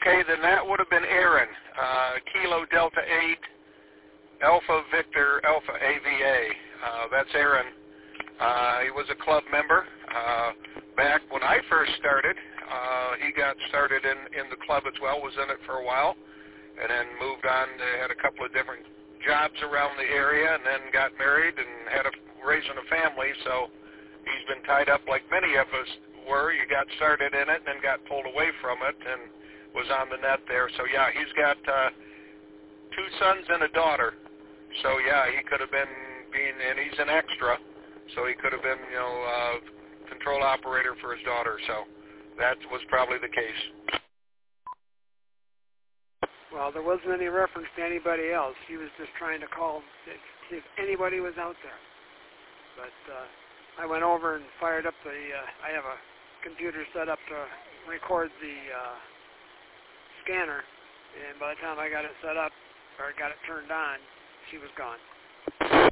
Okay, then that would have been Aaron. Kilo Delta 8, Alpha Victor, Alpha AVA. That's Aaron. He was a club member. Back when I first started, he got started in the club as well, was in it for a while, and then moved on, had a couple of different jobs around the area, and then got married and raising a family, so he's been tied up like many of us were. You got started in it and then got pulled away from it and was on the net there. So, yeah, he's got 2 sons and a daughter. So, yeah, he could have been and he's an extra, so he could have been, control operator for his daughter. So that was probably the case. Well, there wasn't any reference to anybody else. He was just trying to call to see if anybody was out there. But I went over and fired up I have a computer set up to record the scanner, and by the time I got it set up, or got it turned on, she was gone.